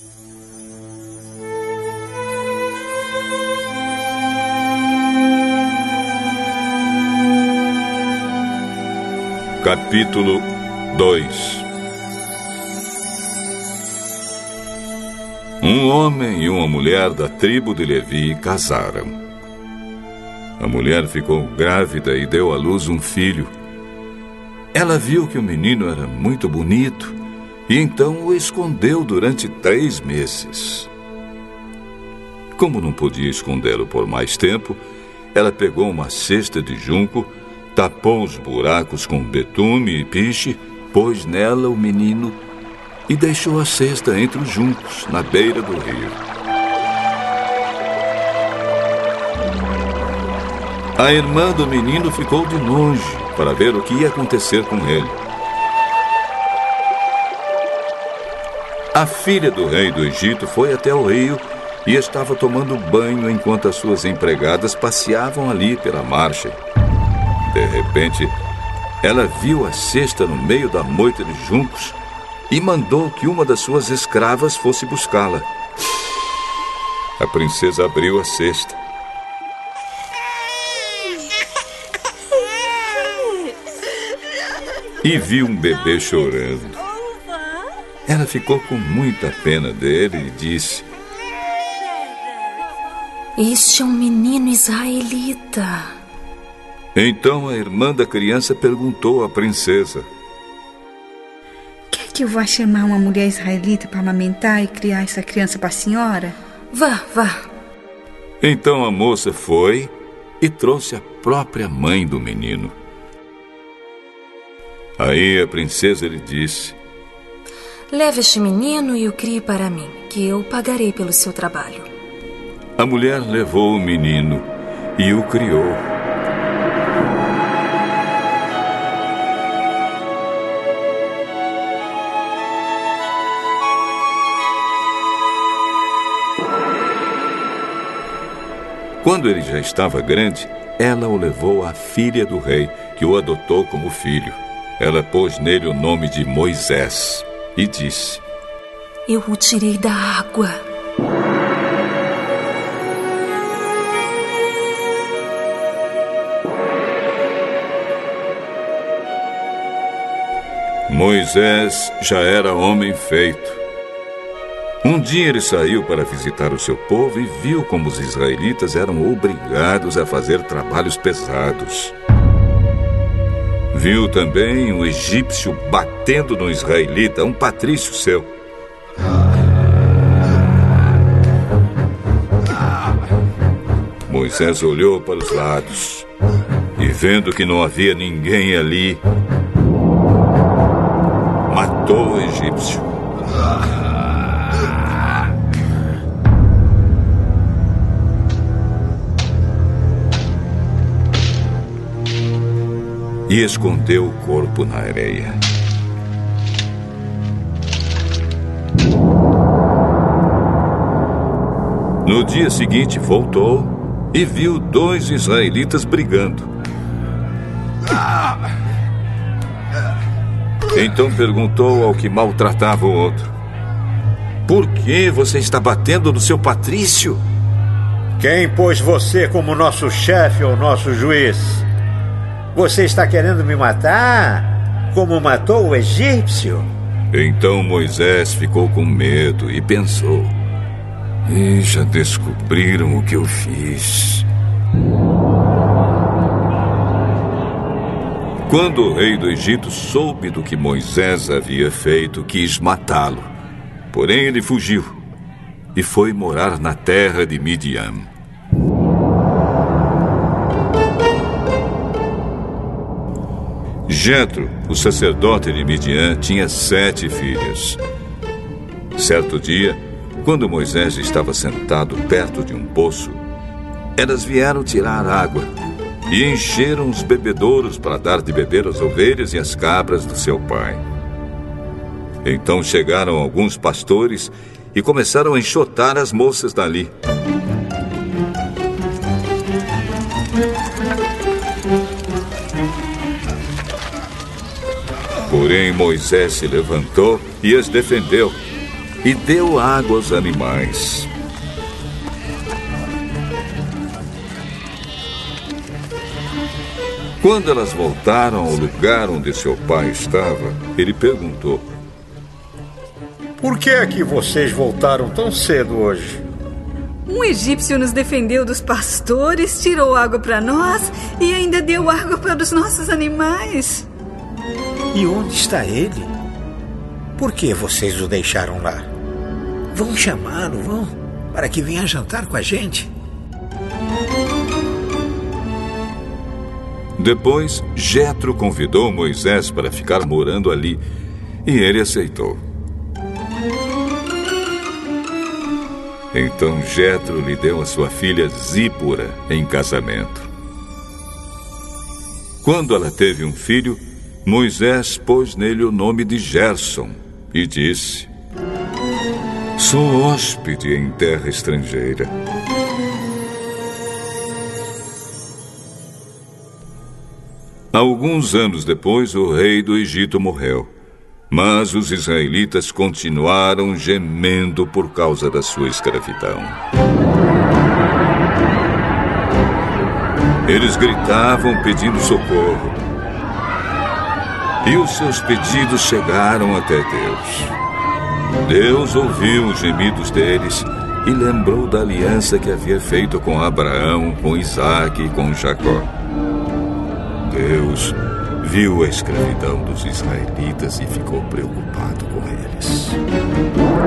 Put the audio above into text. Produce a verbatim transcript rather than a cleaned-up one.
Capítulo dois. Um homem e uma mulher da tribo de Levi casaram. A mulher ficou grávida e deu à luz um filho. Ela viu que o menino era muito bonito e então o escondeu durante três meses. Como não podia escondê-lo por mais tempo, ela pegou uma cesta de junco, tapou os buracos com betume e piche, pôs nela o menino e deixou a cesta entre os juncos, na beira do rio. A irmã do menino ficou de longe para ver o que ia acontecer com ele. A filha do rei do Egito foi até o rio e estava tomando banho enquanto as suas empregadas passeavam ali pela margem. De repente, ela viu a cesta no meio da moita de juncos e mandou que uma das suas escravas fosse buscá-la. A princesa abriu a cesta. E viu um bebê chorando. Ela ficou com muita pena dele e disse: "Este é um menino israelita." Então a irmã da criança perguntou à princesa: "Quer que eu vá chamar uma mulher israelita para amamentar e criar essa criança para a senhora?" Vá, vá. Então a moça foi e trouxe a própria mãe do menino. Aí a princesa lhe disse: "Leve este menino e o crie para mim, que eu pagarei pelo seu trabalho." A mulher levou o menino e o criou. Quando ele já estava grande, ela o levou à filha do rei, que o adotou como filho. Ela pôs nele o nome de Moisés e disse: "Eu o tirei da água." Moisés já era homem feito. Um dia ele saiu para visitar o seu povo e viu como os israelitas eram obrigados a fazer trabalhos pesados. Viu também um egípcio batendo no israelita, um patrício seu. Moisés olhou para os lados e, vendo que não havia ninguém ali, matou o egípcio. E escondeu o corpo na areia. No dia seguinte voltou e viu dois israelitas brigando. Então perguntou ao que maltratava o outro: "Por que você está batendo no seu patrício?" "Quem pôs você como nosso chefe ou nosso juiz? Você está querendo me matar, como matou o egípcio?" Então Moisés ficou com medo e pensou: "E já descobriram o que eu fiz." Quando o rei do Egito soube do que Moisés havia feito, quis matá-lo. Porém ele fugiu e foi morar na terra de Midian. Jetro, o sacerdote de Midian, tinha sete filhas. Certo dia, quando Moisés estava sentado perto de um poço, elas vieram tirar água e encheram os bebedouros para dar de beber às ovelhas e às cabras do seu pai. Então chegaram alguns pastores e começaram a enxotar as moças dali. Porém, Moisés se levantou e as defendeu. e deu água aos animais. Quando elas voltaram ao lugar onde seu pai estava, ele perguntou: por que é que vocês voltaram tão cedo hoje? Um egípcio nos defendeu dos pastores, tirou água para nós e ainda deu água para os nossos animais. E onde está ele? Por que vocês o deixaram lá? Vão chamá-lo, vão, para que venha jantar com a gente. Depois, Jetro convidou Moisés para ficar morando ali, e ele aceitou. Então Jetro lhe deu a sua filha Zípora em casamento. Quando ela teve um filho, Moisés pôs nele o nome de Gerson e disse: sou hóspede em terra estrangeira. Alguns anos depois, o rei do Egito morreu, mas os israelitas continuaram gemendo por causa da sua escravidão. Eles gritavam pedindo socorro, e os seus pedidos chegaram até Deus. Deus ouviu os gemidos deles e lembrou da aliança que havia feito com Abraão, com Isaque e com Jacó. Deus viu a escravidão dos israelitas e ficou preocupado com eles.